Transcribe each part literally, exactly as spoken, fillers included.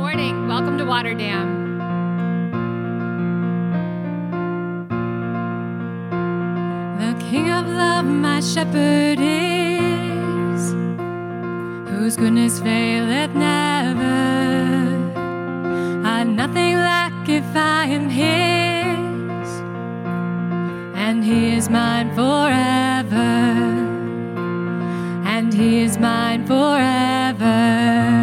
morning. Welcome to Waterdam. The King of love, my shepherd is, whose goodness faileth never. I nothing lack if I am his, and he is mine forever, and he is mine forever.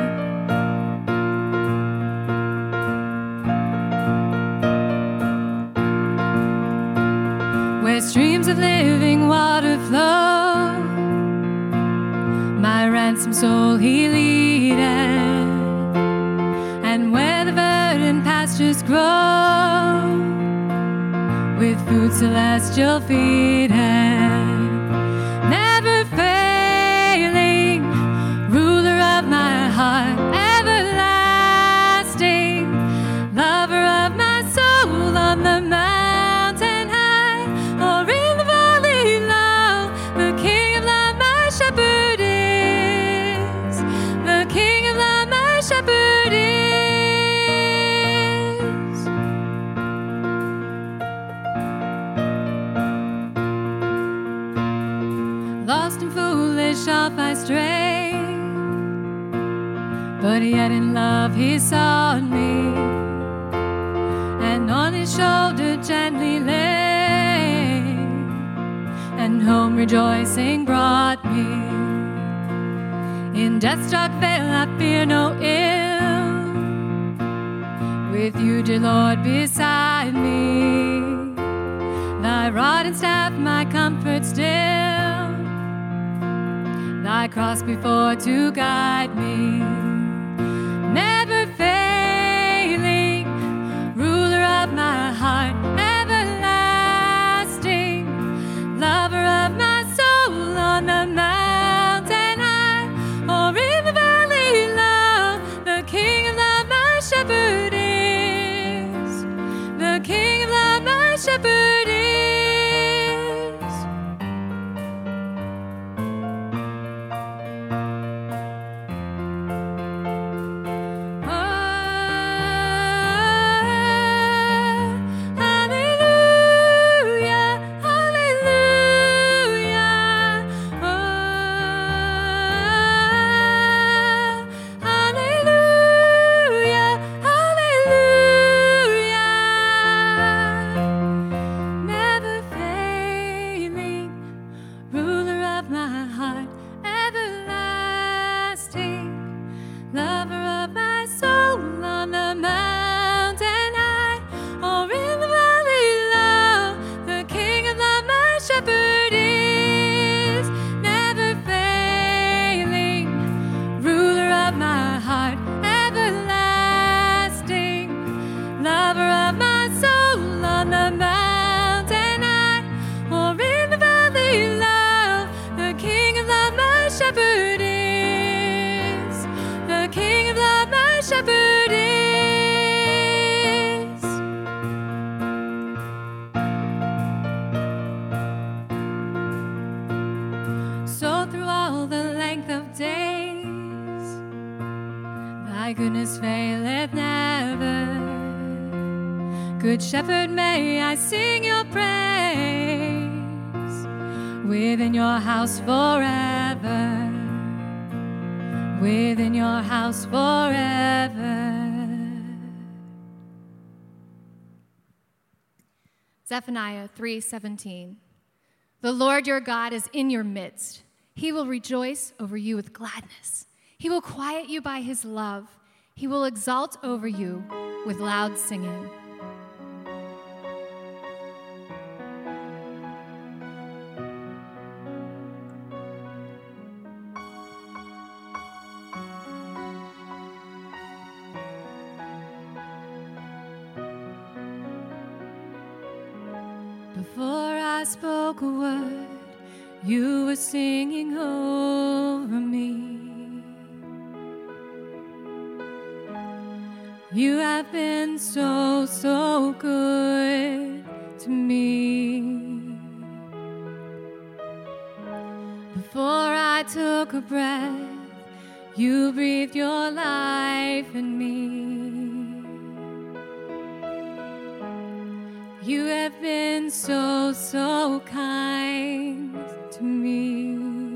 Where streams of living water flow, my ransomed soul he leadeth, and where the verdant pastures grow, with food celestial feedeth, never failing, ruler of my heart, everlasting, lover of my soul, on the mountain high or in the valley low, the King of love my shepherd is, the King of love my shepherd is. Lost and foolish off I stray, but yet in love he sought me, and on his shoulder gently lay, and home rejoicing brought me. In death's dark veil I fear no ill, with you, dear Lord, beside me, thy rod and staff my comfort still, thy cross before to guide me, never failing, ruler of my heart, everlasting, lover of my soul, on the mountain high or in the valley low, the King of love my shepherd is, the King of love my shepherd is. Goodness faileth never. Good shepherd, may I sing your praise within your house forever, within your house forever. Zephaniah three seventeen. The Lord your God is in your midst. He will rejoice over you with gladness. He will quiet you by his love. He will exalt over you with loud singing. Before I spoke a word, you were singing over me. You have been so, so good to me. Before I took a breath, You breathed your life in me. You have been so, so kind to me.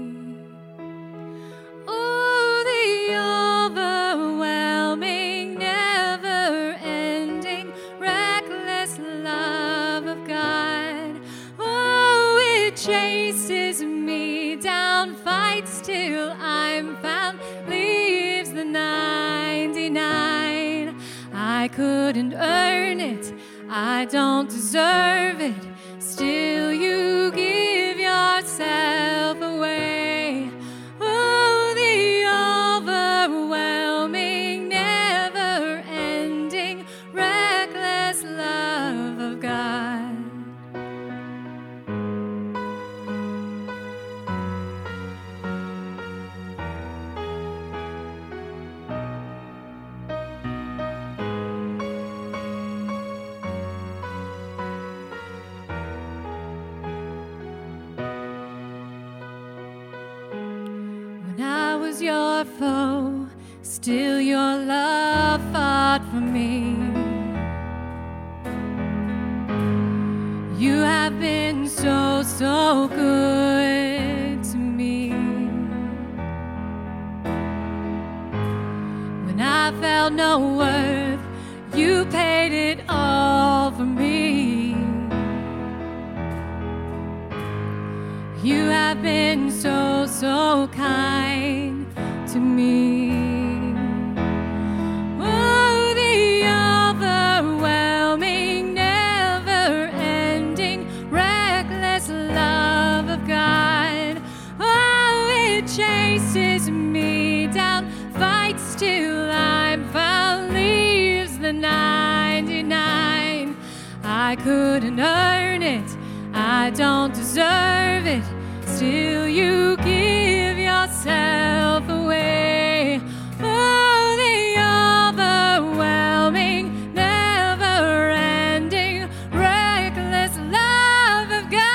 Oh, the overwhelming, never-ending, reckless love of God. Oh, it chases me down, fights till I'm found, leaves the ninety-nine. I couldn't earn it, I don't deserve it, still you give yourself away. Oh, the overwhelming, never-ending, reckless love of God. Your foe, still your love fought for me. You have been so, so good to me. When I felt no worth, you paid it all for me. You have been so, so kind to me. Oh, the overwhelming, never-ending, reckless love of God. Oh, it chases me down, fights till I'm found, leaves the ninety-nine. I couldn't earn it, I don't deserve it, still you give yourself away. Oh, the overwhelming, never-ending, reckless love of God.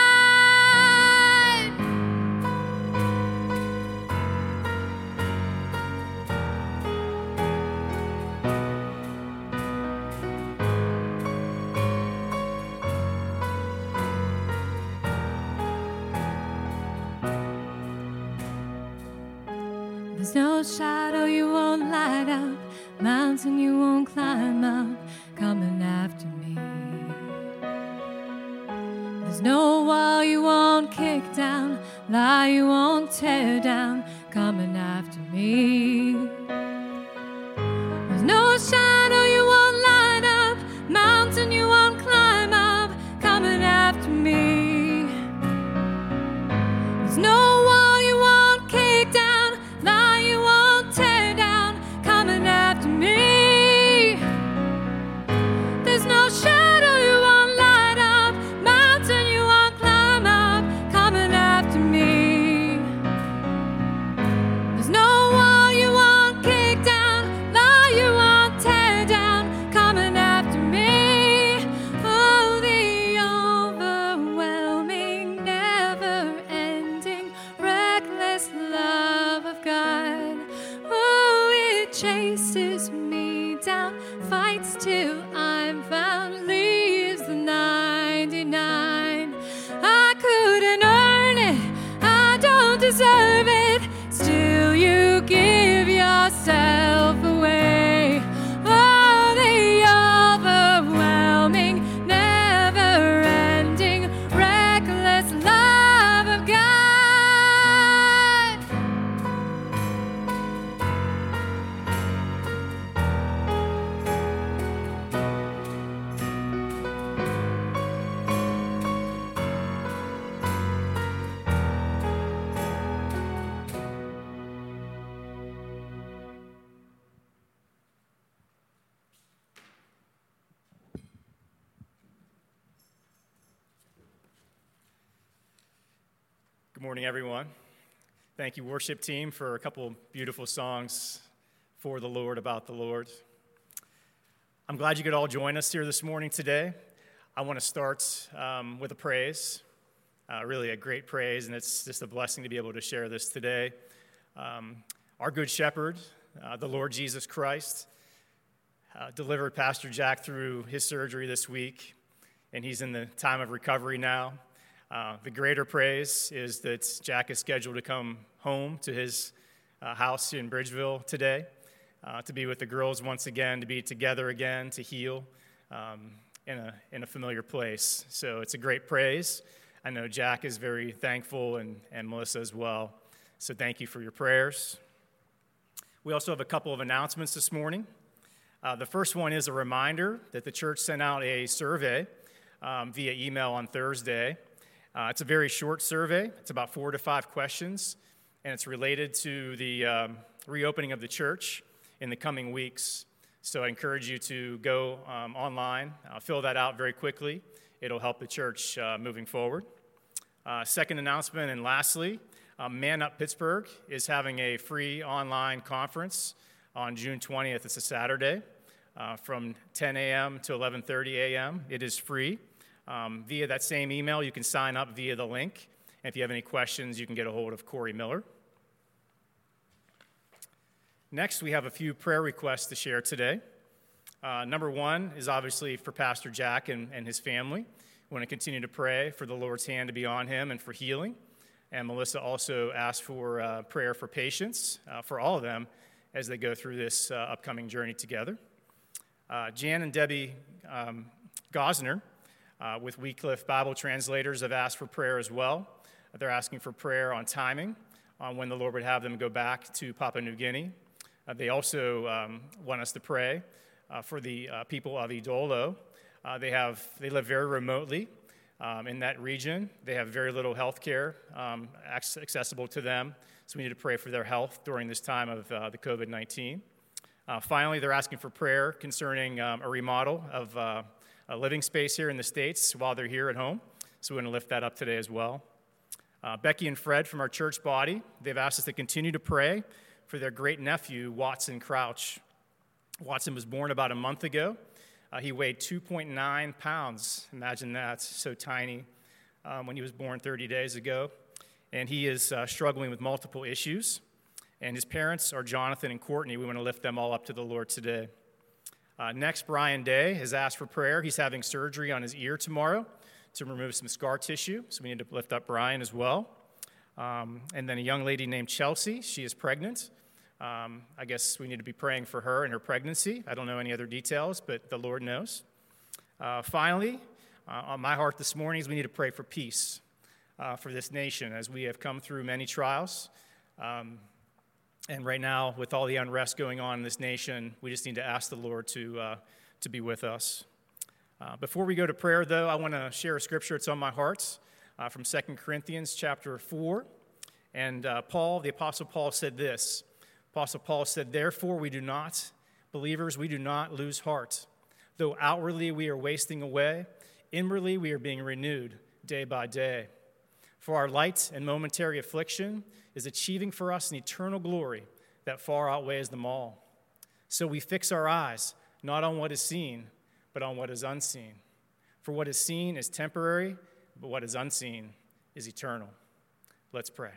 There's no shadow you won't light up, mountain you won't climb up, coming after me. There's no wall you won't kick down, lie you won't tear down, coming after me. There's no shadow you won't light up, mountain you won't climb up, coming after me. There's no wall you won't kick down, lie you won't tear down, coming after me. There's no shadow you won't light up, mountain you won't climb up, coming after me. There's no wall you won't kick down, lie you won't tear down, coming after me. Oh, the overwhelming, never-ending, reckless love of God. Oh, it chases me down, fights till I'm found, leaves the ninety-nine. I couldn't earn it, I don't deserve it, still you give yourself away. Oh, the overwhelming, never-ending, reckless love of God. Good morning, everyone. Thank you, worship team, for a couple beautiful songs for the Lord, about the Lord. I'm glad you could all join us here this morning today. I want to start um, with a praise, uh, really a great praise, and it's just a blessing to be able to share this today. Um, Our good shepherd, uh, the Lord Jesus Christ, uh, delivered Pastor Jack through his surgery this week, and he's in the time of recovery now. Uh, the greater praise is that Jack is scheduled to come home to his uh, house in Bridgeville today, uh, to be with the girls once again, to be together again, to heal um, in a in a familiar place. So it's a great praise. I know Jack is very thankful, and, and Melissa as well. So thank you for your prayers. We also have a couple of announcements this morning. Uh, the first one is a reminder that the church sent out a survey um, via email on Thursday. Uh, it's a very short survey. It's about four to five questions, and it's related to the um, reopening of the church in the coming weeks. So I encourage you to go um, online, uh, fill that out very quickly. It'll help the church uh, moving forward. Uh, second announcement, and lastly, uh, Man Up Pittsburgh is having a free online conference on June twentieth. It's a Saturday uh, from ten a.m. to eleven thirty a.m. It is free. Um, via that same email, you can sign up via the link. And if you have any questions, you can get a hold of Corey Miller. Next, we have a few prayer requests to share today. Uh, number one is obviously for Pastor Jack and, and his family. We want to continue to pray for the Lord's hand to be on him and for healing. And Melissa also asked for uh, prayer for patience uh, for all of them as they go through this uh, upcoming journey together. Uh, Jan and Debbie um, Gosner uh, with Wycliffe Bible Translators have asked for prayer as well. They're asking for prayer on timing, on when the Lord would have them go back to Papua New Guinea. Uh, they also um, want us to pray uh, for the uh, people of Idolo. Uh, they have they live very remotely um, in that region. They have very little health care um, accessible to them, so we need to pray for their health during this time of uh, the covid nineteen. Uh, finally, they're asking for prayer concerning um, a remodel of uh, a living space here in the States while they're here at home, so we're going to lift that up today as well. Uh, Becky and Fred from our church body, they've asked us to continue to pray for their great-nephew, Watson Crouch. Watson was born about a month ago. Uh, he weighed two point nine pounds. Imagine that, so tiny, um, when he was born thirty days ago. And he is uh, struggling with multiple issues. And his parents are Jonathan and Courtney. We want to lift them all up to the Lord today. Uh, next, Brian Day has asked for prayer. He's having surgery on his ear tomorrow to remove some scar tissue, so we need to lift up Brian as well. Um, and then a young lady named Chelsea. She is pregnant. Um, I guess we need to be praying for her and her pregnancy. I don't know any other details, but the Lord knows. Uh, finally, uh, on my heart this morning is we need to pray for peace uh, for this nation as we have come through many trials. Um, and right now, with all the unrest going on in this nation, we just need to ask the Lord to, uh, to be with us. Uh, before we go to prayer, though, I want to share a scripture that's on my heart uh, from Second Corinthians chapter four. And uh, Paul, the Apostle Paul, said this. Apostle Paul said, "Therefore we do not, believers, we do not lose heart. Though outwardly we are wasting away, inwardly we are being renewed day by day. For our light and momentary affliction is achieving for us an eternal glory that far outweighs them all. So we fix our eyes not on what is seen, but on what is unseen. For what is seen is temporary, but what is unseen is eternal." Let's pray.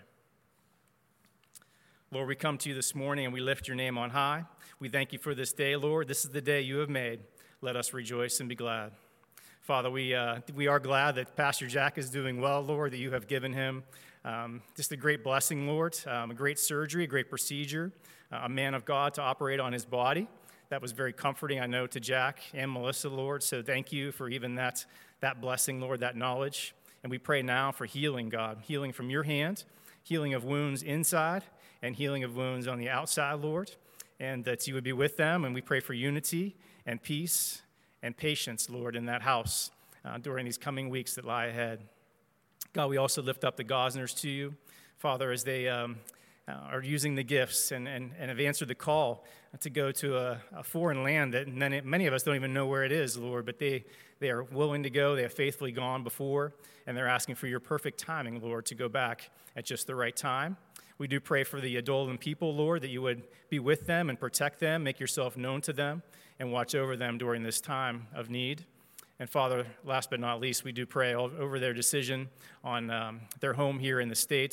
Lord, we come to you this morning and we lift your name on high. We thank you for this day, Lord. This is the day you have made. Let us rejoice and be glad. Father, we uh, we are glad that Pastor Jack is doing well, Lord, that you have given him um, just a great blessing, Lord, um, a great surgery, a great procedure, uh, a man of God to operate on his body. That was very comforting, I know, to Jack and Melissa, Lord. So thank you for even that, that blessing, Lord, that knowledge. And we pray now for healing, God, healing from your hand, healing of wounds inside, and healing of wounds on the outside, Lord, and that you would be with them. And we pray for unity and peace and patience, Lord, in that house uh, during these coming weeks that lie ahead. God, we also lift up the Gosners to you, Father, as they um, uh, are using the gifts and, and, and have answered the call to go to a, a foreign land that many, many of us don't even know where it is, Lord, but they, they are willing to go. They have faithfully gone before, and they're asking for your perfect timing, Lord, to go back at just the right time. We do pray for the Adolan people, Lord, that you would be with them and protect them, make yourself known to them, and watch over them during this time of need. And Father, last but not least, we do pray over their decision on um, their home here in the States.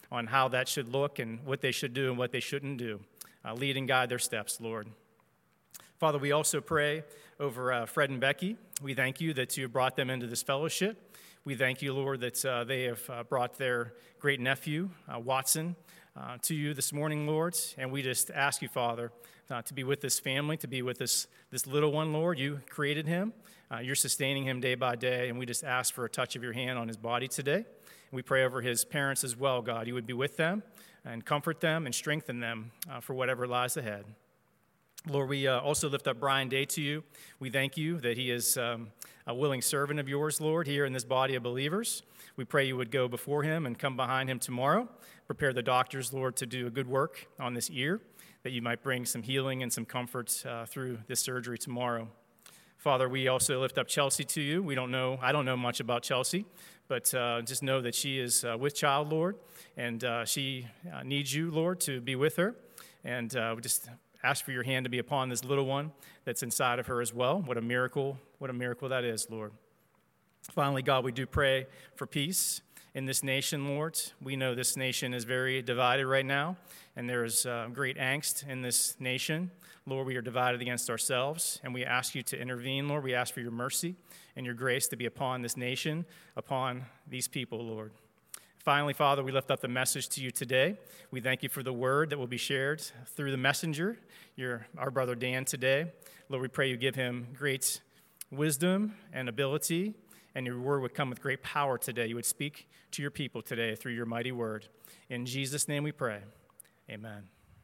on how that should look and what they should do and what they shouldn't do. Uh, lead and guide their steps, Lord. Father, we also pray over uh, Fred and Becky. We thank you that you have brought them into this fellowship. We thank you, Lord, that uh, they have uh, brought their great nephew, uh, Watson, uh, to you this morning, Lord. And we just ask you, Father, uh, to be with this family, to be with this, this little one, Lord. You created him. Uh, you're sustaining him day by day. And we just ask for a touch of your hand on his body today. And we pray over his parents as well, God. You would be with them and comfort them and strengthen them uh, for whatever lies ahead. Lord, we uh, also lift up Brian Day to you. We thank you that he is um, a willing servant of yours, Lord, here in this body of believers. We pray you would go before him and come behind him tomorrow. Prepare the doctors, Lord, to do a good work on this ear, that you might bring some healing and some comfort uh, through this surgery tomorrow. Father, we also lift up Chelsea to you. We don't know, I don't know much about Chelsea, but uh, just know that she is uh, with child, Lord, and uh, she uh, needs you, Lord, to be with her. And uh, we just ask for your hand to be upon this little one that's inside of her as well. What a miracle, what a miracle that is, Lord. Finally, God, we do pray for peace in this nation, Lord. We know this nation is very divided right now, and there is uh, great angst in this nation. Lord, we are divided against ourselves, and we ask you to intervene, Lord. We ask for your mercy and your grace to be upon this nation, upon these people, Lord. Finally, Father, we lift up the message to you today. We thank you for the word that will be shared through the messenger, your, our brother Dan today. Lord, we pray you give him great wisdom and ability, and your word would come with great power today. You would speak to your people today through your mighty word. In Jesus' name we pray. Amen.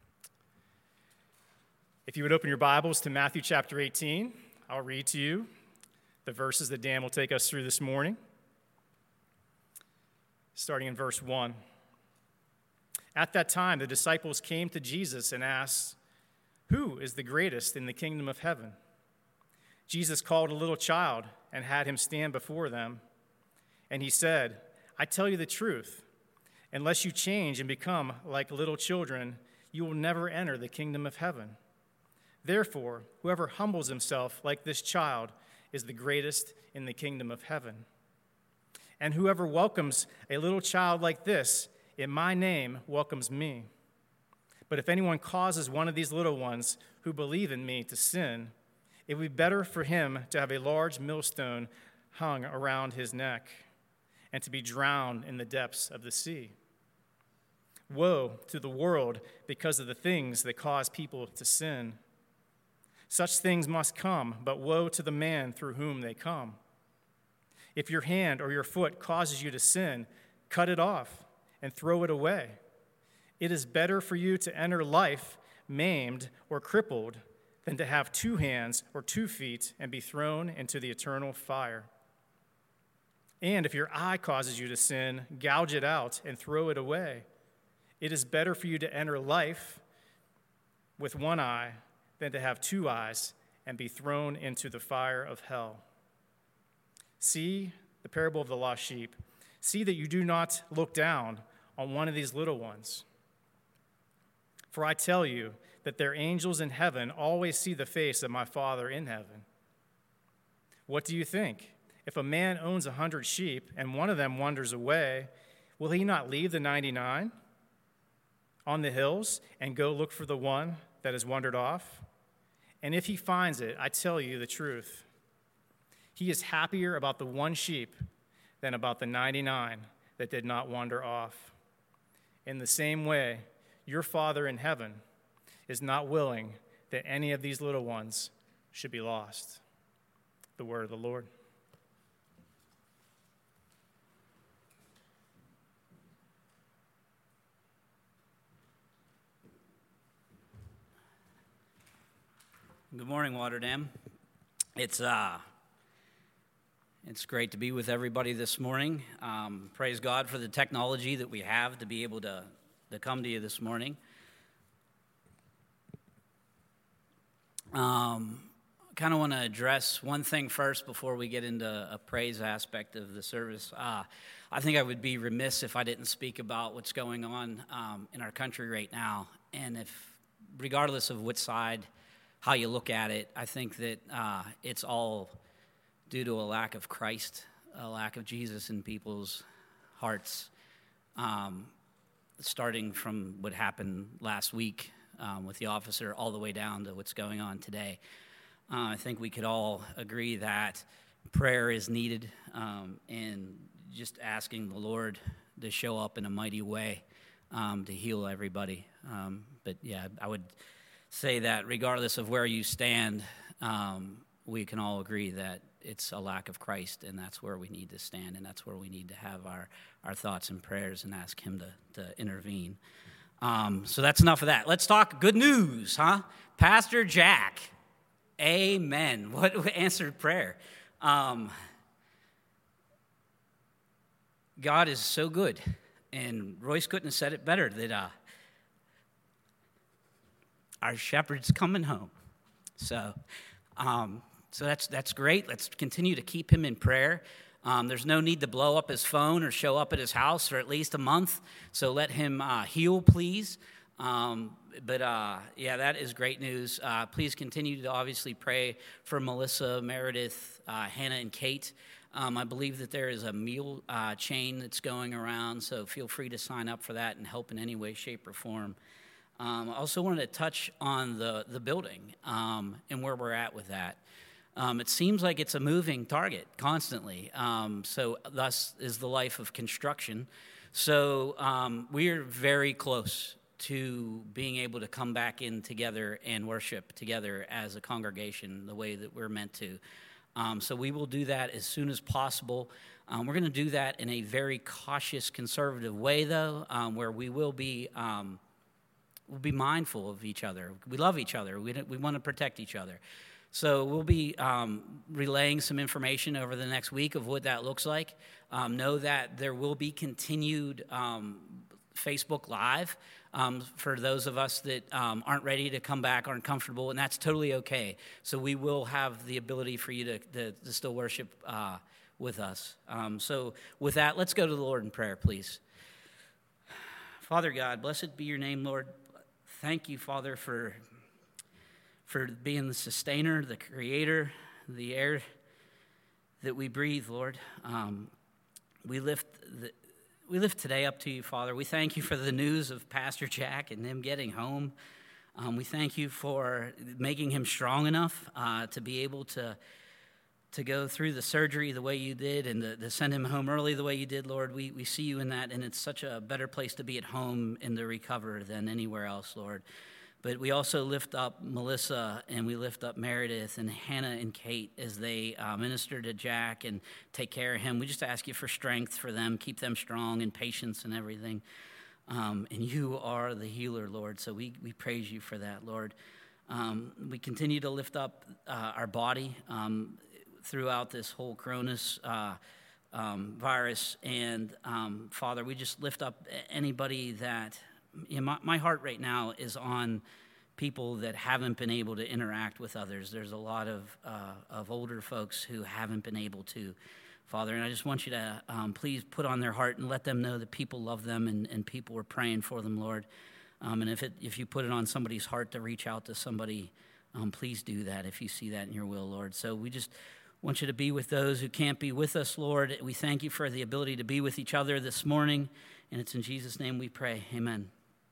If you would open your Bibles to Matthew chapter eighteen, I'll read to you the verses that Dan will take us through this morning. Starting in verse one. At that time, the disciples came to Jesus and asked, "Who is the greatest in the kingdom of heaven?" Jesus called a little child and had him stand before them. And he said, "I tell you the truth, unless you change and become like little children, you will never enter the kingdom of heaven. Therefore, whoever humbles himself like this child is the greatest in the kingdom of heaven. And whoever welcomes a little child like this in my name welcomes me. But if anyone causes one of these little ones who believe in me to sin, it would be better for him to have a large millstone hung around his neck and to be drowned in the depths of the sea. Woe to the world because of the things that cause people to sin. Such things must come, but woe to the man through whom they come. If your hand or your foot causes you to sin, cut it off and throw it away. It is better for you to enter life maimed or crippled than to have two hands or two feet and be thrown into the eternal fire. And if your eye causes you to sin, gouge it out and throw it away. It is better for you to enter life with one eye than to have two eyes and be thrown into the fire of hell. See the parable of the lost sheep. See that you do not look down on one of these little ones. For I tell you that their angels in heaven always see the face of my Father in heaven. What do you think? If a man owns a hundred sheep and one of them wanders away, will he not leave the ninety-nine on the hills and go look for the one that has wandered off? And if he finds it, I tell you the truth, he is happier about the one sheep than about the ninety-nine that did not wander off. In the same way, your Father in heaven is not willing that any of these little ones should be lost." The word of the Lord. Good morning, Waterdam. It's uh, it's great to be with everybody this morning. Um, praise God for the technology that we have to be able to, to come to you this morning. Um, I kind of want to address one thing first before we get into a praise aspect of the service. Uh, I think I would be remiss if I didn't speak about what's going on um, in our country right now. And if, regardless of which side, how you look at it, I think that uh, it's all due to a lack of Christ, a lack of Jesus in people's hearts. Um, starting from what happened last week um, with the officer all the way down to what's going on today. Uh, I think we could all agree that prayer is needed, um, and just asking the Lord to show up in a mighty way um, to heal everybody. Um, but yeah, I would say that regardless of where you stand, um, we can all agree that it's a lack of Christ, and that's where we need to stand, and that's where we need to have our, our thoughts and prayers and ask him to, to intervene. Um, so that's enough of that. Let's talk good news, huh? Pastor Jack, amen. What answered prayer? Um, God is so good, and Royce couldn't have said it better, that uh, our shepherd's coming home. So um, so that's that's great. Let's continue to keep him in prayer. Um, there's no need to blow up his phone or show up at his house for at least a month, so let him uh, heal, please. Um, but uh, yeah, that is great news. Uh, please continue to obviously pray for Melissa, Meredith, uh, Hannah, and Kate. Um, I believe that there is a meal uh, chain that's going around, so feel free to sign up for that and help in any way, shape, or form. Um, I also wanted to touch on the, the building um, and where we're at with that. Um, it seems like it's a moving target constantly, um, so thus is the life of construction. So um, we're very close to being able to come back in together and worship together as a congregation the way that we're meant to. Um, so we will do that as soon as possible. Um, we're going to do that in a very cautious, conservative way, though, um, where we will be um, we'll be mindful of each other. We love each other. We we want to protect each other. So we'll be um, relaying some information over the next week of what that looks like. Um, know that there will be continued um, Facebook Live um, for those of us that um, aren't ready to come back, aren't comfortable, and that's totally okay. So we will have the ability for you to, to, to still worship uh, with us. Um, so with that, let's go to the Lord in prayer, please. Father God, blessed be your name, Lord. Thank you, Father, for, for being the sustainer, the creator, the air that we breathe, Lord. Um, we lift the We lift today up to you, Father. We thank you for the news of Pastor Jack and him getting home. Um, we thank you for making him strong enough uh, to be able to, to go through the surgery the way you did and to, to send him home early the way you did, Lord. We, we see you in that, and it's such a better place to be at home and to recover than anywhere else, Lord. But we also lift up Melissa, and we lift up Meredith and Hannah and Kate as they uh, minister to Jack and take care of him. We just ask you for strength for them, keep them strong and patience and everything. Um, and you are the healer, Lord, so we, we praise you for that, Lord. Um, we continue to lift up uh, our body um, throughout this whole coronavirus uh, um, virus. And, um, Father, we just lift up anybody that... You know, my, my heart right now is on people that haven't been able to interact with others. There's a lot of uh, of older folks who haven't been able to, Father, and I just want you to um, please put on their heart and let them know that people love them and, and people are praying for them, Lord. Um, and if it if you put it on somebody's heart to reach out to somebody, um, please do that if you see that in your will, Lord. So we just want you to be with those who can't be with us, Lord. We thank you for the ability to be with each other this morning, and it's in Jesus' name we pray. Amen.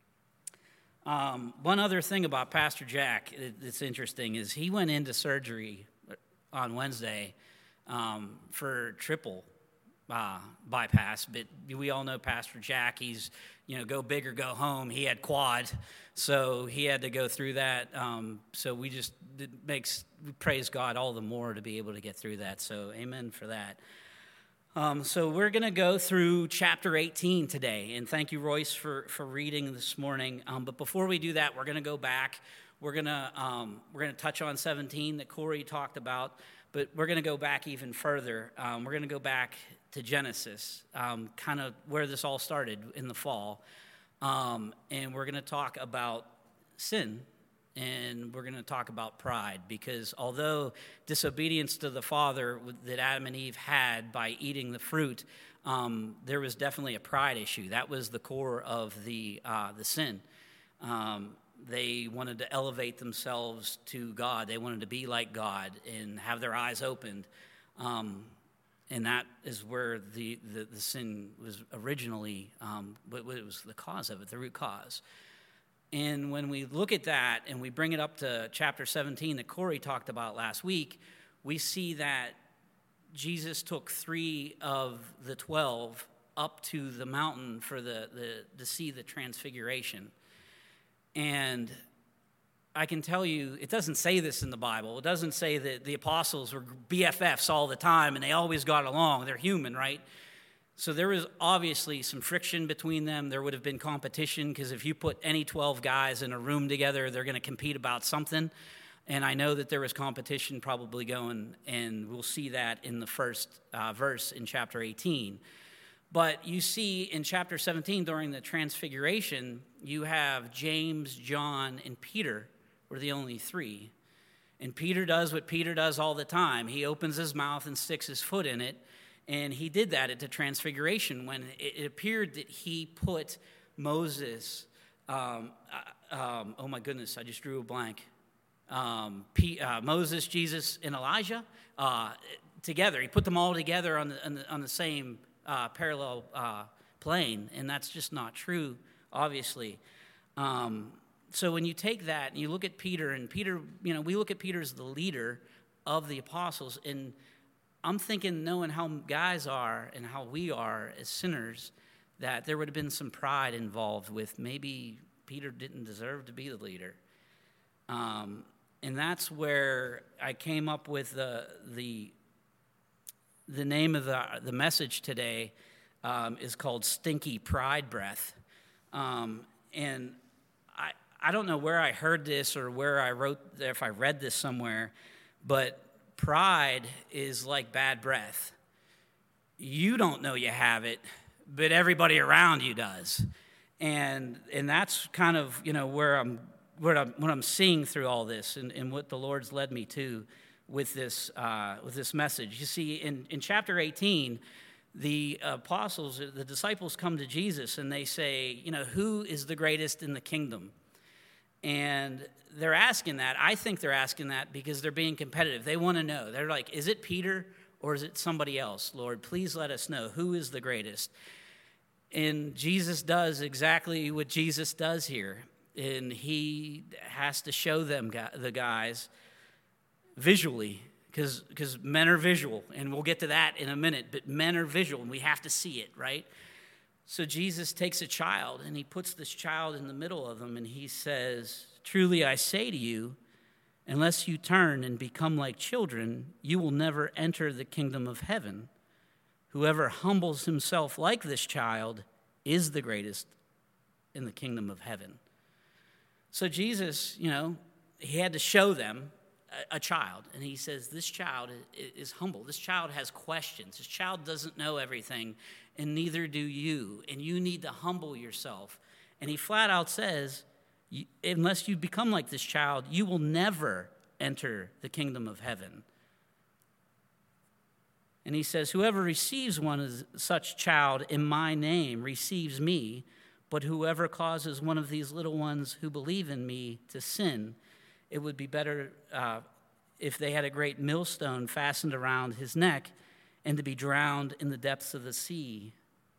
Um, one other thing about Pastor Jack that's interesting is he went into surgery on Wednesday um, for triple uh, bypass, but we all know Pastor Jack. He's, you know, go big or go home. He had quad, so he had to go through that. Um, so we just, it makes, we praise God all the more to be able to get through that. So amen for that. Um, so we're going to go through chapter eighteen today, and thank you, Royce, for, for reading this morning. Um, but before we do that, we're going to go back. We're going to um, we're going to touch on seventeen that Corey talked about, but we're going to go back even further. Um, we're going to go back to Genesis, um, kind of where this all started in the fall, um, and we're going to talk about sin. And we're going to talk about pride, because although disobedience to the Father that Adam and Eve had by eating the fruit, um, there was definitely a pride issue. That was the core of the uh, the sin. Um, they wanted to elevate themselves to God. They wanted to be like God and have their eyes opened. Um, And that is where the, the, the sin was originally, um, what it was the cause of it, the root cause. And when we look at that and we bring it up to chapter seventeen that Corey talked about last week, we see that Jesus took three of the twelve up to the mountain for the, the to see the transfiguration. And I can tell you, it doesn't say this in the Bible. It doesn't say that the apostles were B F Fs all the time and they always got along. They're human, right? So there was obviously some friction between them. There would have been competition because if you put any twelve guys in a room together, they're going to compete about something. And I know that there was competition probably going, and we'll see that in the first uh, verse in chapter eighteen. But you see in chapter seventeen, during the transfiguration, you have James, John, and Peter were the only three. And Peter does what Peter does all the time. He opens his mouth and sticks his foot in it. And he did that at the transfiguration when it appeared that he put Moses, um, uh, um, oh my goodness, I just drew a blank. Um, P, uh, Moses, Jesus, and Elijah uh, together. He put them all together on the, on the, on the same uh, parallel uh, plane, and that's just not true, obviously. Um, so when you take that and you look at Peter, and Peter, you know, we look at Peter as the leader of the apostles, and I'm thinking, knowing how guys are and how we are as sinners, that there would have been some pride involved with maybe Peter didn't deserve to be the leader. Um, and that's where I came up with the the, the name of the, the message today um, is called Stinky Pride Breath. Um, and I, I don't know where I heard this or where I wrote, if I read this somewhere, but pride is like bad breath. You don't know you have it, but everybody around you does. And and that's kind of, you know, where I'm what I'm what I'm seeing through all this and, and what the Lord's led me to with this uh, with this message. You see, in, in chapter eighteen, the apostles, the disciples come to Jesus and they say, you know, who is the greatest in the kingdom? And they're asking that. I think they're asking that because they're being competitive. They want to know. They're like, is it Peter or is it somebody else? Lord, please let us know who is the greatest. And Jesus does exactly what Jesus does here. And he has to show them, the guys, visually, because because men are visual. And we'll get to that in a minute. But men are visual, and we have to see it, right? So Jesus takes a child, and he puts this child in the middle of them, and he says, truly I say to you, unless you turn and become like children, you will never enter the kingdom of heaven. Whoever humbles himself like this child is the greatest in the kingdom of heaven. So Jesus, you know, he had to show them a, a child, and he says, this child is, is humble. This child has questions. This child doesn't know everything, and neither do you, and you need to humble yourself. And he flat out says, unless you become like this child, you will never enter the kingdom of heaven. And he says, whoever receives one of such child in my name receives me, but whoever causes one of these little ones who believe in me to sin, it would be better uh, if they had a great millstone fastened around his neck and to be drowned in the depths of the sea.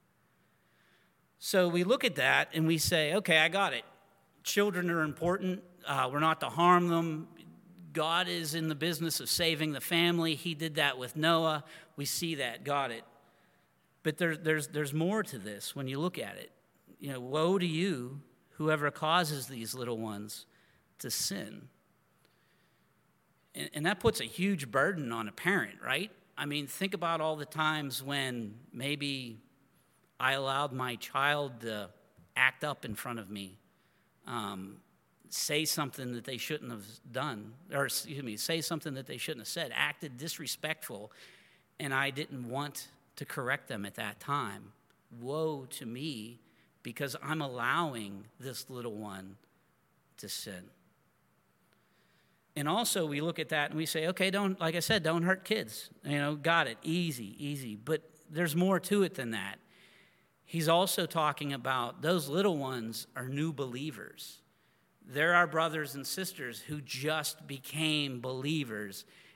So we look at that and we say, okay, I got it. Children are important. Uh, we're not to harm them. God is in the business of saving the family. He did that with Noah. We see that. Got it. But there, there's, there's more to this when you look at it. You know, woe to you, whoever causes these little ones to sin. And, and that puts a huge burden on a parent, right? I mean, think about all the times when maybe I allowed my child to act up in front of me. Um, say something that they shouldn't have done, or excuse me, say something that they shouldn't have said, acted disrespectful, and I didn't want to correct them at that time. Woe to me, because I'm allowing this little one to sin. And also we look at that and we say, okay, don't, like I said, don't hurt kids. You know, got it, easy, easy. But there's more to it than that. He's also talking about those little ones are new believers. They're our brothers and sisters who just became believers,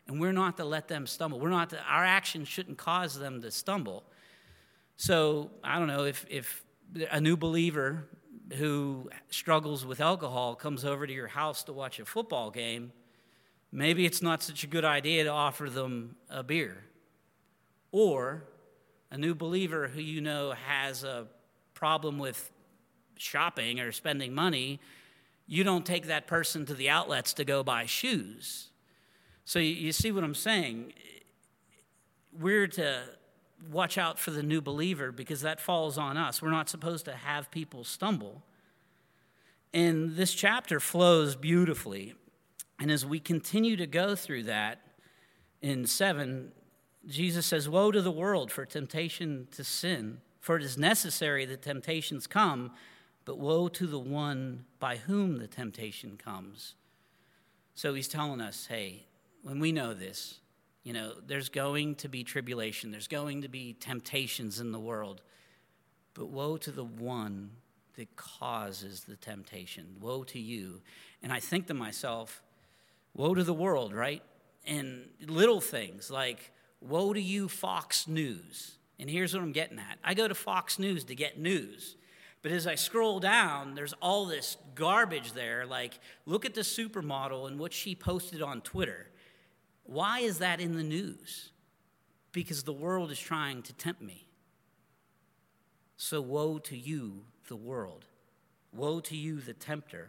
And we're not to let them stumble. We're not to, our actions shouldn't cause them to stumble. So, I don't know, if, if a new believer who struggles with alcohol comes over to your house to watch a football game, maybe it's not such a good idea to offer them a beer. Or a new believer who you know has a problem with shopping or spending money, you don't take that person to the outlets to go buy shoes. So you, you see what I'm saying? We're to watch out for the new believer because that falls on us. We're not supposed to have people stumble. And this chapter flows beautifully. And as we continue to go through that, in seven, Jesus says, "Woe to the world for temptation to sin, for it is necessary that temptations come, but woe to the one by whom the temptation comes." So he's telling us, hey, when we know this, you know, there's going to be tribulation, there's going to be temptations in the world, but woe to the one that causes the temptation. Woe to you. And I think to myself, woe to the world, right? And little things like, woe to you, Fox News. And here's what I'm getting at. I go to Fox News to get news. But as I scroll down, there's all this garbage there. Like, look at the supermodel and what she posted on Twitter. Why is that in the news? Because the world is trying to tempt me. So woe to you, the world. Woe to you, the tempter.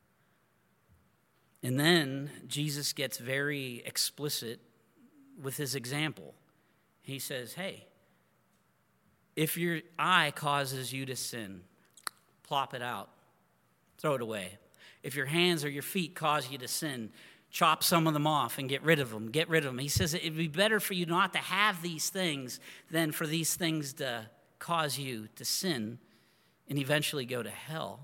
And then Jesus gets very explicit with his example. He says, hey, if your eye causes you to sin, plop it out, throw it away. If your hands or your feet cause you to sin, chop some of them off and get rid of them, get rid of them. He says it'd be better for you not to have these things than for these things to cause you to sin and eventually go to hell.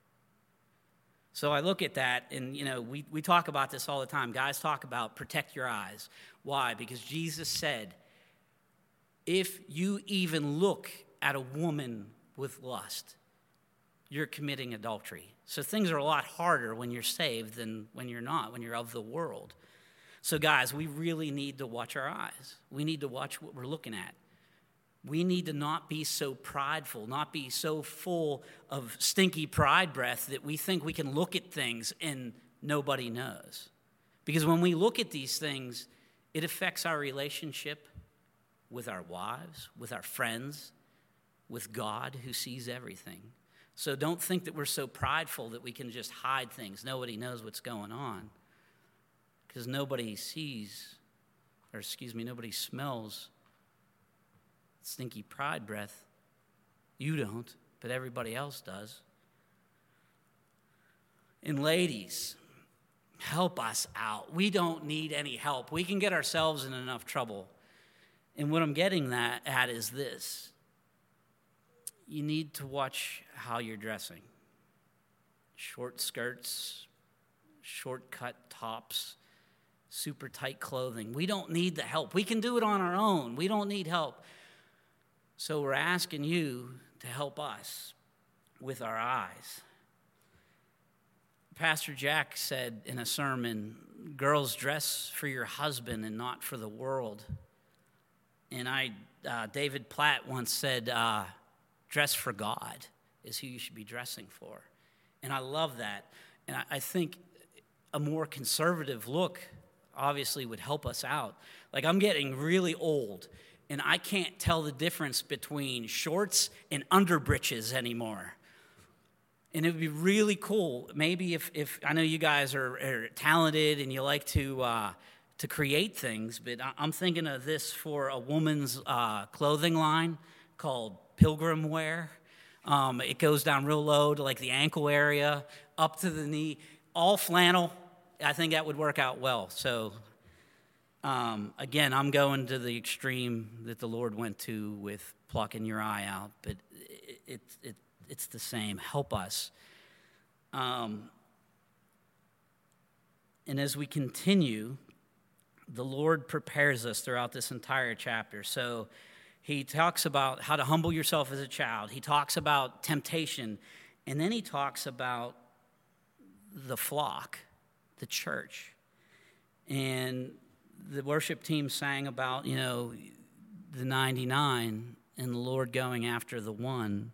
So I look at that, and, you know, we, we talk about this all the time. Guys talk about protect your eyes. Why? Because Jesus said, if you even look at a woman with lust, you're committing adultery. So things are a lot harder when you're saved than when you're not, when you're of the world. So guys, we really need to watch our eyes. We need to watch what we're looking at. We need to not be so prideful, not be so full of stinky pride breath that we think we can look at things and nobody knows. Because when we look at these things, it affects our relationship with our wives, with our friends, with God who sees everything. So don't think that we're so prideful that we can just hide things. Nobody knows what's going on. Because nobody sees, or excuse me, nobody smells stinky pride breath. You don't, but everybody else does. And ladies, help us out. We don't need any help. We can get ourselves in enough trouble. And what I'm getting that at is this. You need to watch how you're dressing. Short skirts, short-cut tops, super tight clothing. We don't need the help. We can do it on our own. We don't need help. So we're asking you to help us with our eyes. Pastor Jack said in a sermon, girls, dress for your husband and not for the world. And I, uh, David Platt once said, uh, dress for God is who you should be dressing for. And I love that. And I, I think a more conservative look obviously would help us out. Like, I'm getting really old, and I can't tell the difference between shorts and underbritches anymore. And it would be really cool, maybe if, if I know you guys are, are talented and you like to uh, to create things, but I'm thinking of this for a woman's uh, clothing line called Pilgrim Wear. Um, it goes down real low to like the ankle area, up to the knee, all flannel. I think that would work out well. So um, again, I'm going to the extreme that the Lord went to with plucking your eye out, but it, it, it it's the same. Help us. Um, and as we continue, the Lord prepares us throughout this entire chapter. So he talks about how to humble yourself as a child. He talks about temptation. And then he talks about the flock, the church. And the worship team sang about, you know, the ninety-nine and the Lord going after the one.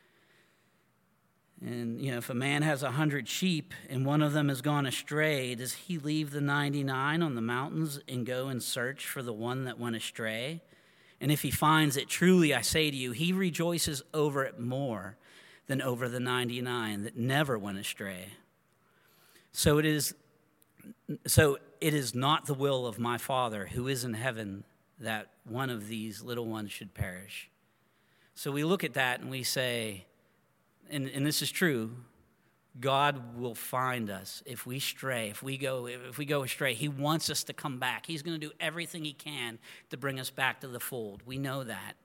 And, you know, if a man has a hundred sheep and one of them has gone astray, does he leave the ninety-nine on the mountains and go and search for the one that went astray? And if he finds it, truly I say to you, he rejoices over it more than over the ninety-nine that never went astray. So it is, so it is not the will of my Father who is in heaven that one of these little ones should perish. So we look at that and we say, and, and this is true, God will find us if we stray, if we go if we go astray. He wants us to come back. He's going to do everything he can to bring us back to the fold. We know that.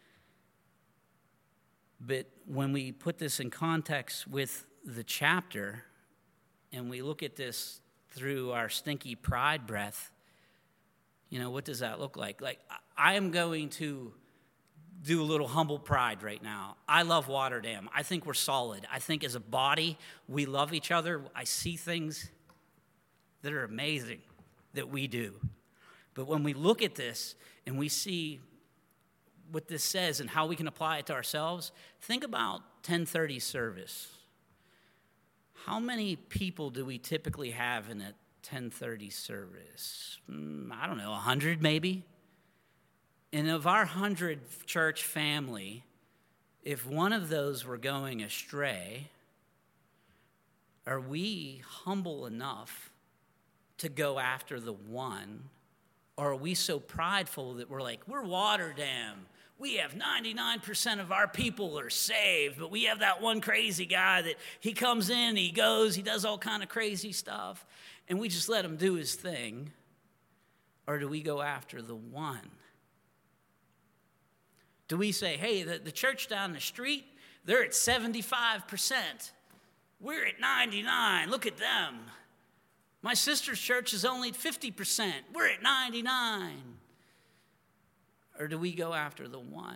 But when we put this in context with the chapter and we look at this through our stinky pride breath, you know, what does that look like? Like, I am going to do a little humble pride right now. I love Waterdam. I think we're solid. I think as a body, we love each other. I see things that are amazing that we do. But when we look at this and we see what this says and how we can apply it to ourselves, think about ten thirty service. How many people do we typically have in a ten thirty service? I don't know, one hundred maybe? And of our hundred church family, if one of those were going astray, are we humble enough to go after the one? Or are we so prideful that we're like, we're Waterdam. We have ninety-nine percent of our people are saved, but we have that one crazy guy that he comes in, he goes, he does all kind of crazy stuff, and we just let him do his thing? Or do we go after the one? Do we say, hey, the, the church down the street, they're at seventy-five percent. We're at ninety-nine. Look at them. My sister's church is only fifty percent. We're at ninety-nine. Or do we go after the one?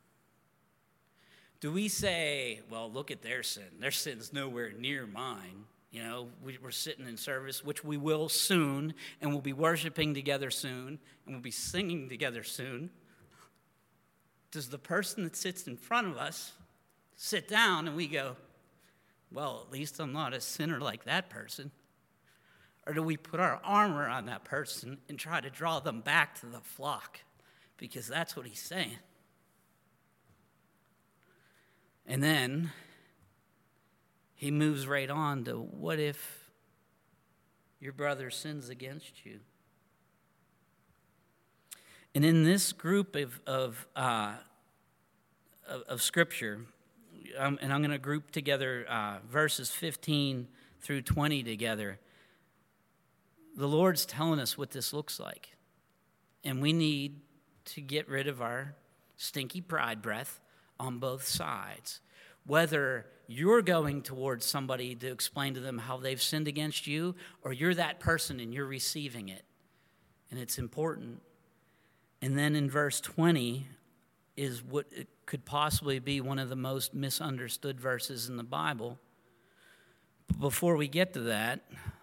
Do we say, well, look at their sin. Their sin's nowhere near mine. You know, we, we're sitting in service, which we will soon, and we'll be worshiping together soon, and we'll be singing together soon. Does the person that sits in front of us sit down and we go, well, at least I'm not a sinner like that person? Or do we put our armor on that person and try to draw them back to the flock? Because that's what he's saying. And then he moves right on to, what if your brother sins against you? And in this group of of, uh, of, of Scripture, um, and I'm going to group together uh, verses fifteen through twenty together, the Lord's telling us what this looks like. And we need to get rid of our stinky pride breath on both sides. Whether you're going towards somebody to explain to them how they've sinned against you, or you're that person and you're receiving it. And it's important. And then in verse twenty is what it could possibly be one of the most misunderstood verses in the Bible. But before we get to that,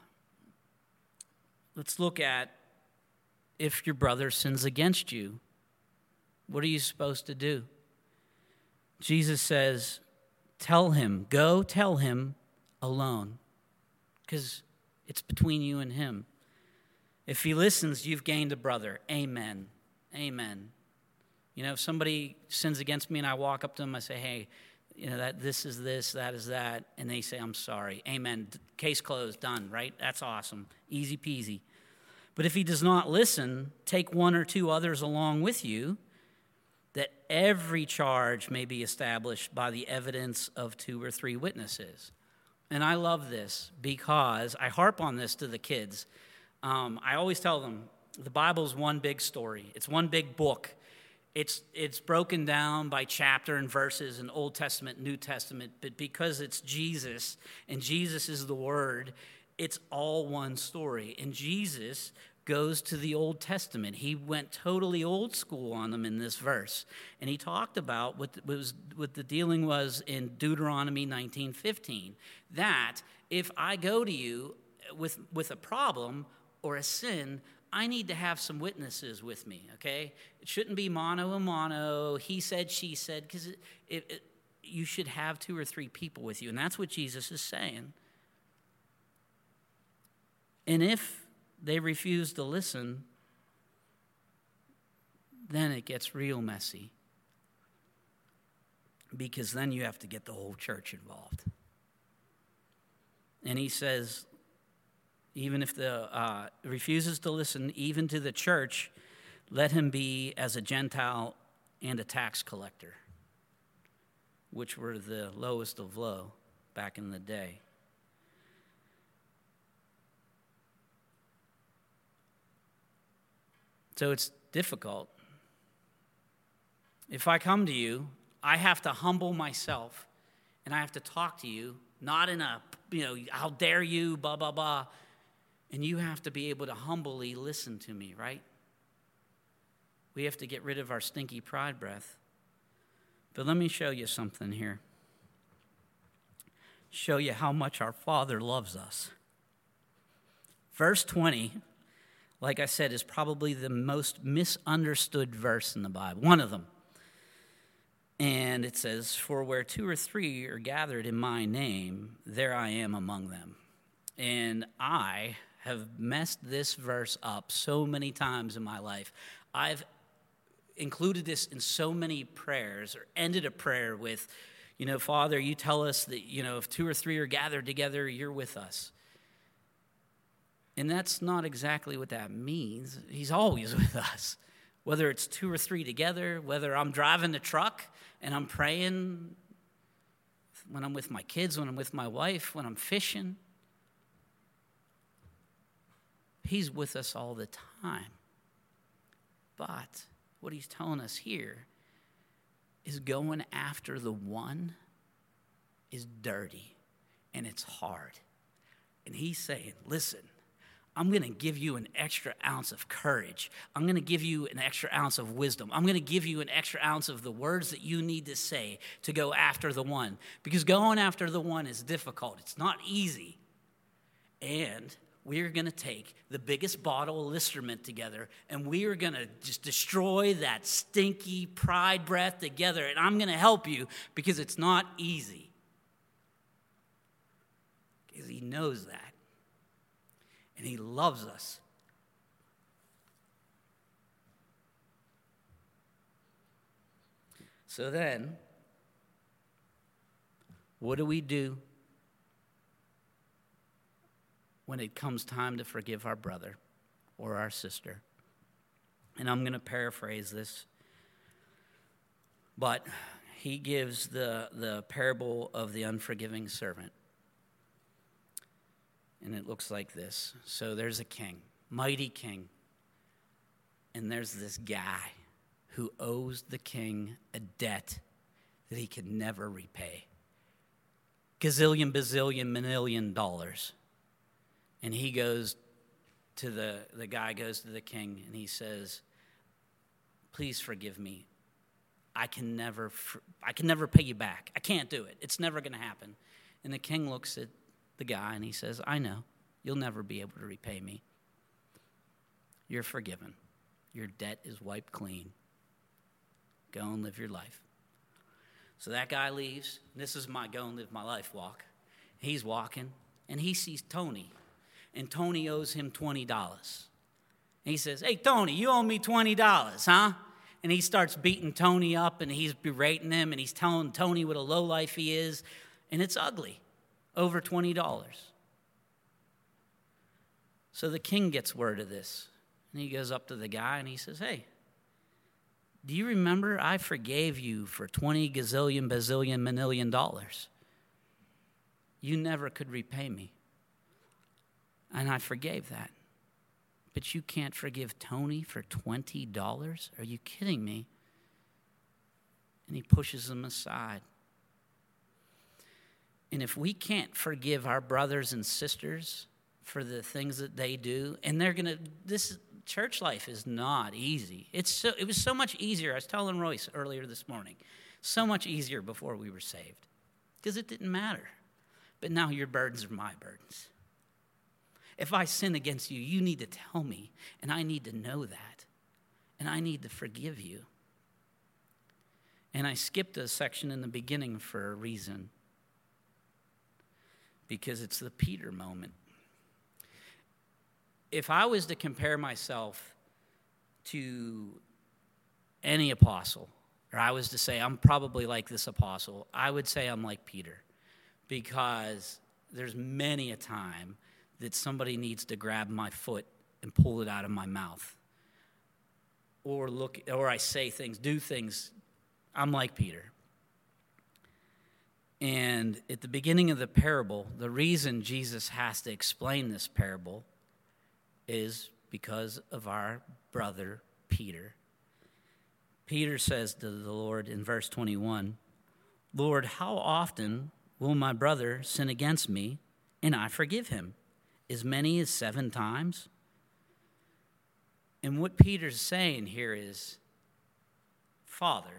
let's look at if your brother sins against you. What are you supposed to do? Jesus says, tell him, go tell him alone, because it's between you and him. If he listens, you've gained a brother. Amen. Amen. You know, if somebody sins against me and I walk up to them, I say, hey, you know, that this is this, that is that, and they say, I'm sorry. Amen. Case closed, done, right? That's awesome. Easy peasy. But if he does not listen, take one or two others along with you, that every charge may be established by the evidence of two or three witnesses. And I love this because I harp on this to the kids. Um, I always tell them, the Bible's one big story. It's one big book. It's it's broken down by chapter and verses in Old Testament, New Testament, but because it's Jesus and Jesus is the Word, it's all one story. And Jesus goes to the Old Testament. He went totally old school on them in this verse. And he talked about what was what the dealing was in Deuteronomy nineteen fifteen, that if I go to you with with a problem or a sin, I need to have some witnesses with me, okay? It shouldn't be mano a mano, he said, she said, because it, it, it, you should have two or three people with you, and that's what Jesus is saying. And if they refuse to listen, then it gets real messy, because then you have to get the whole church involved. And he says, even if the uh, refuses to listen, even to the church, let him be as a Gentile and a tax collector, which were the lowest of low back in the day. So it's difficult. If I come to you, I have to humble myself, and I have to talk to you, not in a, you know, how dare you, blah, blah, blah. And you have to be able to humbly listen to me, right? We have to get rid of our stinky pride breath. But let me show you something here. Show you how much our Father loves us. Verse twenty, like I said, is probably the most misunderstood verse in the Bible, one of them. And it says, for where two or three are gathered in my name, there I am among them. And I have messed this verse up so many times in my life. I've included this in so many prayers, or ended a prayer with, you know, Father, you tell us that, you know, if two or three are gathered together, you're with us. And that's not exactly what that means. He's always with us. Whether it's two or three together, whether I'm driving the truck and I'm praying, when I'm with my kids, when I'm with my wife, when I'm fishing. He's with us all the time. But what he's telling us here is going after the one is dirty and it's hard. And he's saying, listen, I'm going to give you an extra ounce of courage. I'm going to give you an extra ounce of wisdom. I'm going to give you an extra ounce of the words that you need to say to go after the one. Because going after the one is difficult. It's not easy. And we're going to take the biggest bottle of Listerment together, and we are going to just destroy that stinky pride breath together. And I'm going to help you because it's not easy. Because he knows that. And he loves us. So then, what do we do when it comes time to forgive our brother or our sister? And I'm going to paraphrase this. But he gives the, the parable of the unforgiving servant. And it looks like this. So there's a king, mighty king. And there's this guy who owes the king a debt that he can never repay. Gazillion, bazillion, manillion dollars. And he goes to the, the guy goes to the king and he says, please forgive me. I can never, I can never pay you back. I can't do it. It's never going to happen. And the king looks at the guy and he says, I know. You'll never be able to repay me. You're forgiven. Your debt is wiped clean. Go and live your life. So that guy leaves. This is my go and live my life walk. He's walking and he sees Tony. And Tony owes him twenty dollars. And he says, hey, Tony, you owe me twenty dollars, huh? And he starts beating Tony up and he's berating him and he's telling Tony what a lowlife he is. And it's ugly. Over twenty dollars. So the king gets word of this. And he goes up to the guy and he says, hey, do you remember I forgave you for twenty gazillion, bazillion, manillion dollars? You never could repay me. And I forgave that. But you can't forgive Tony for twenty dollars? Are you kidding me? And he pushes him aside. And if we can't forgive our brothers and sisters for the things that they do, and they're going to, this church life is not easy. It's so, it was so much easier. I was telling Royce earlier this morning, so much easier before we were saved because it didn't matter. But now your burdens are my burdens. If I sin against you, you need to tell me, and I need to know that, and I need to forgive you. And I skipped a section in the beginning for a reason, because it's the Peter moment. If I was to compare myself to any apostle, or I was to say I'm probably like this apostle, I would say I'm like Peter, because there's many a time that somebody needs to grab my foot and pull it out of my mouth, or look, or I say things, do things. I'm like Peter. And at the beginning of the parable, the reason Jesus has to explain this parable is because of our brother Peter. Peter says to the Lord in verse twenty-one, Lord, how often will my brother sin against me and I forgive him? As many as seven times? And what Peter's saying here is, Father,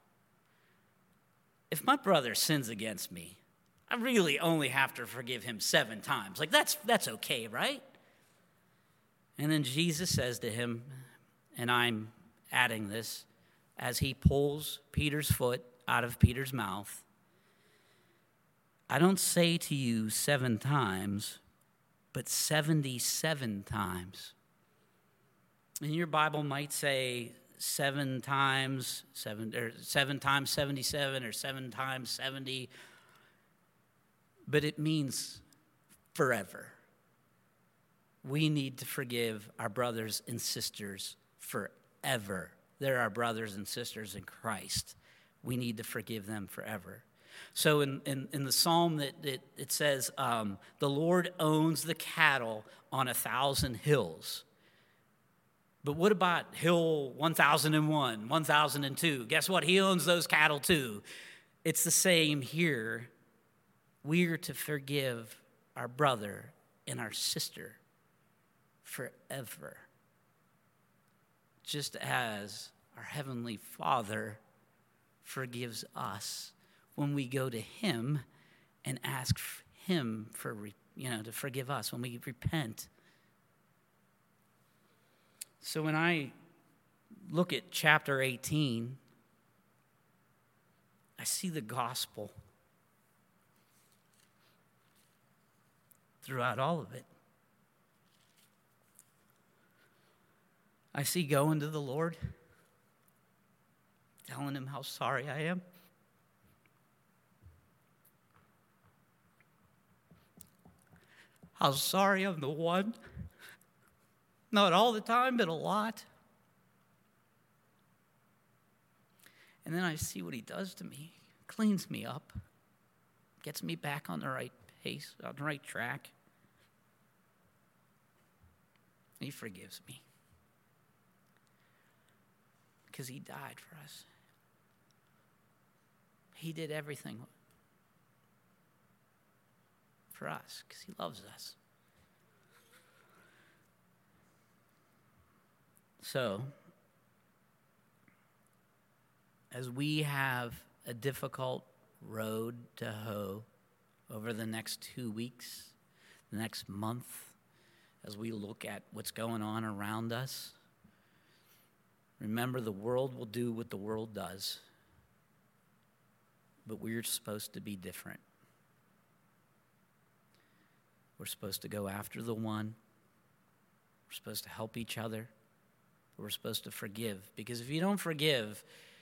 if my brother sins against me, I really only have to forgive him seven times. Like, that's that's okay, right? And then Jesus says to him, and I'm adding this, as he pulls Peter's foot out of Peter's mouth, I don't say to you seven times, but seventy-seven times. And your Bible might say seven times, seven, or seven times seventy-seven, or seven times seventy, but it means forever. We need to forgive our brothers and sisters forever. They're our brothers and sisters in Christ. We need to forgive them forever. So in, in, in the psalm, that it, it says, um, the Lord owns the cattle on a thousand hills. But what about hill one thousand one, one thousand two? Guess what? He owns those cattle too. It's the same here. We are to forgive our brother and our sister forever, just as our Heavenly Father forgives us when we go to Him and ask Him for, you know, to forgive us when we repent. So when I look at chapter eighteen, I see the gospel throughout all of it. I see going to the Lord, telling Him how sorry I am. How sorry I'm the one. Not all the time, but a lot. And then I see what He does to me. Cleans me up. Gets me back on the right pace, on the right track. He forgives me. Because He died for us. He did everything for us because He loves us. So, as we have a difficult road to hoe over the next two weeks, the next month, as we look at what's going on around us, remember the world will do what the world does, but we're supposed to be different. We're supposed to go after the one. We're supposed to help each other. We're supposed to forgive. Because if you don't forgive,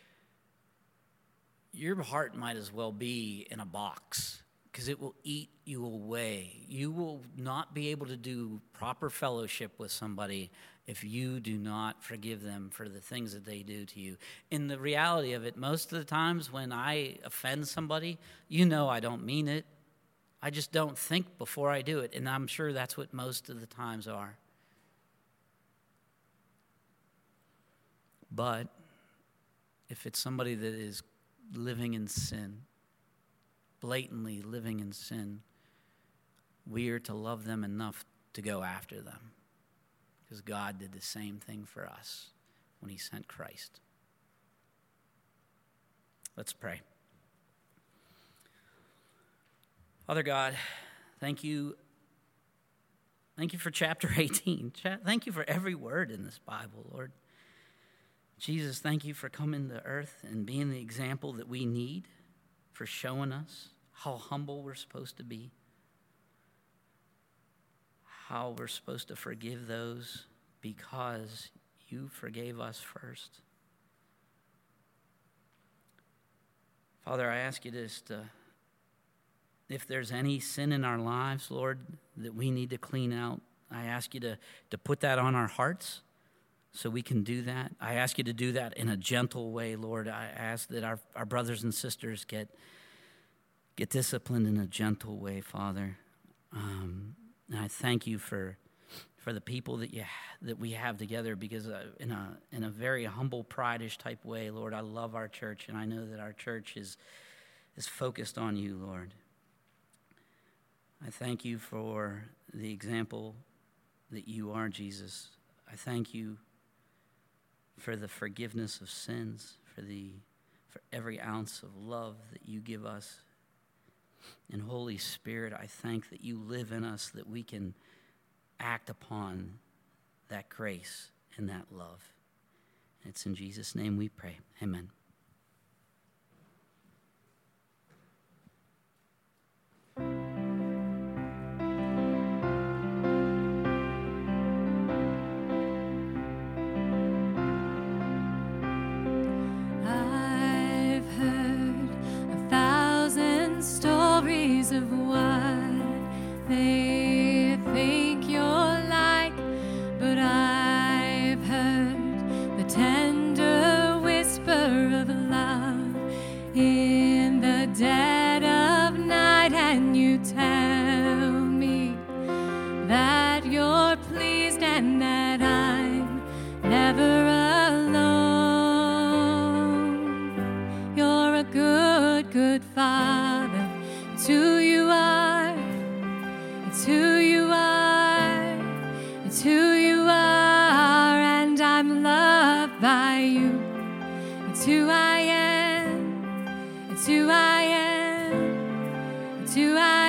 your heart might as well be in a box, because it will eat you away. You will not be able to do proper fellowship with somebody if you do not forgive them for the things that they do to you. In the reality of it, most of the times when I offend somebody, you know I don't mean it. I just don't think before I do it, and I'm sure that's what most of the times are. But if it's somebody that is living in sin, blatantly living in sin, we are to love them enough to go after them, because God did the same thing for us when He sent Christ. Let's pray. Father God, thank you Thank you for chapter eighteen. Thank you for every word in this Bible, Lord. Jesus, thank you for coming to earth and being the example that we need, for showing us how humble we're supposed to be, how we're supposed to forgive those because you forgave us first. Father, I ask you just to, if there's any sin in our lives, Lord, that we need to clean out, I ask you to, to put that on our hearts so we can do that. I ask you to do that in a gentle way, Lord. I ask that our, our brothers and sisters get, get disciplined in a gentle way, Father. Um, and I thank you for for the people that you that we have together, because uh, in a in a very humble, pride-ish type way, Lord, I love our church, and I know that our church is is focused on you, Lord. I thank you for the example that you are, Jesus. I thank you for the forgiveness of sins, for the for every ounce of love that you give us. And Holy Spirit, I thank that you live in us, that we can act upon that grace and that love. And it's in Jesus' name we pray. Amen. I've heard a thousand stories of what they think you're like, but I've heard the tender whisper of love in the dead of night, and you tell me that you're pleased and that I'm never alone. You're a good, good Father. It's who you are. It's who you are. It's who you are, and I'm loved by you. It's who I am. It's who I am. It's who I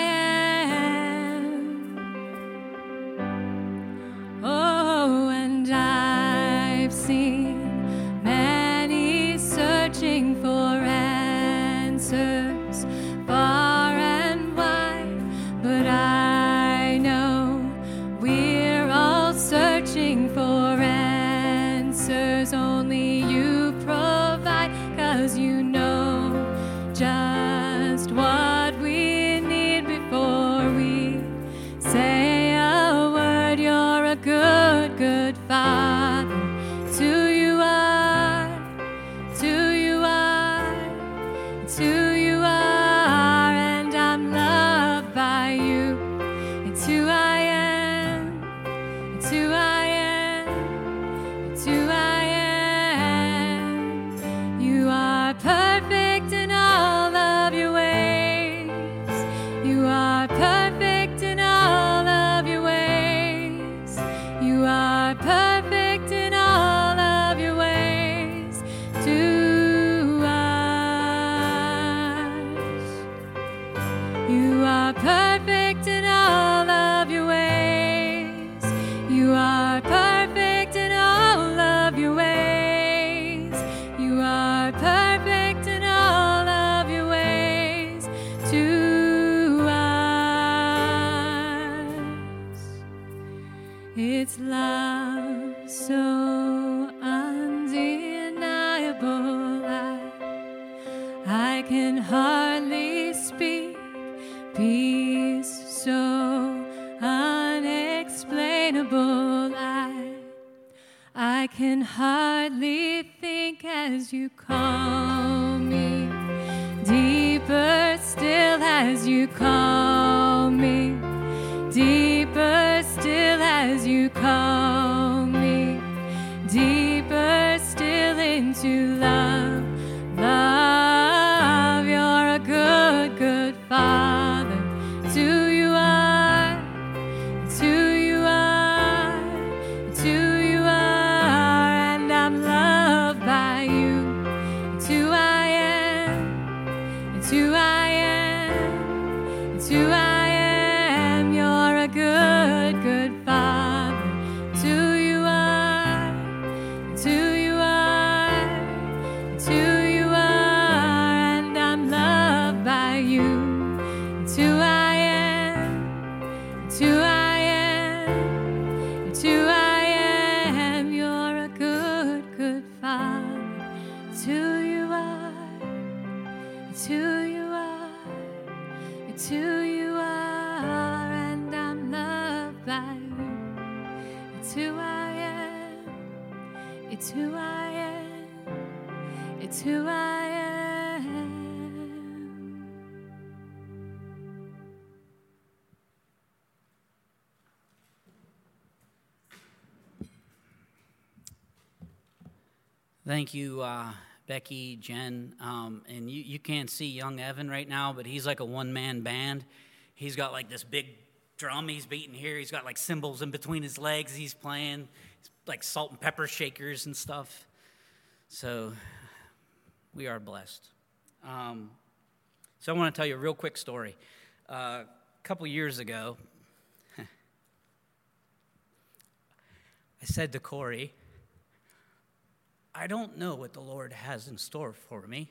am. Oh, and I've seen many searching for answers far and wide, but I know we're all searching for answers only you provide, 'cause you know just what we need before we say a word. You're a good, good Father. It's who you are. It's who you are. It's who you are, and I'm loved by you. It's who I am. It's who I am. It's who I am. You are perfect in all of your ways. You are perfect in all of your ways. You are perfect in all of your ways to us. You are perfect in all of your ways. You are perfect in all of your ways. You are perfect in all of your ways to us. It's love so undeniable, I, I can hardly speak. Peace so unexplainable, I, I can hardly think as you call me. Deeper still as you call me. Deeper still as you call me. Deeper still into love. Love, you're a good, good Father. It's who you are. It's who you are. It's who you are, and I'm loved by you. It's who I am. It's who I am. It's who It's who I am. It's who I am. You're a good, good Father. It's who you are. It's who you are. It's who you are. And I'm loved by you. It's who I am. It's who I am. It's who I am. Thank you, uh, Becky, Jen. Um, and you, you can't see young Evan right now, but he's like a one-man band. He's got like this big drum he's beating here. He's got like cymbals in between his legs he's playing. It's like salt and pepper shakers and stuff. So we are blessed. Um, so I want to tell you a real quick story. Uh, a couple years ago, I said to Corey, I don't know what the Lord has in store for me,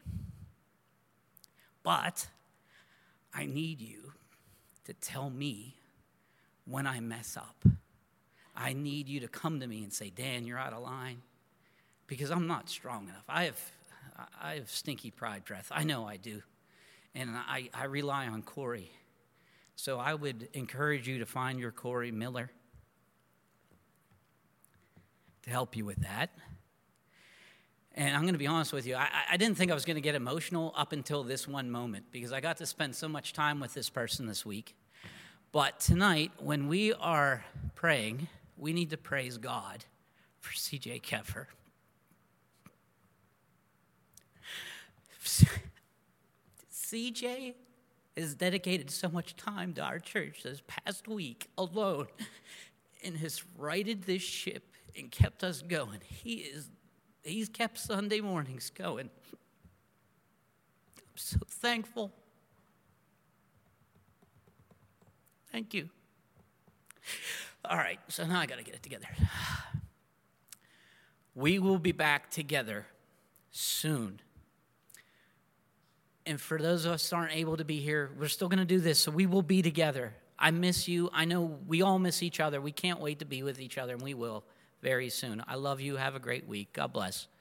but I need you to tell me when I mess up. I need you to come to me and say, Dan, you're out of line, because I'm not strong enough. I have, I have stinky pride breath. I know I do, and I, I rely on Corey. So I would encourage you to find your Corey Miller to help you with that. And I'm going to be honest with you, I, I didn't think I was going to get emotional up until this one moment, because I got to spend so much time with this person this week. But tonight, when we are praying, we need to praise God for C J Keffer. C J has dedicated so much time to our church this past week alone and has righted this ship and kept us going. He is He's kept Sunday mornings going. I'm so thankful. Thank you. All right, so now I got to get it together. We will be back together soon. And for those of us who aren't able to be here, we're still going to do this, so we will be together. I miss you. I know we all miss each other. We can't wait to be with each other, and we will very soon. I love you. Have a great week. God bless.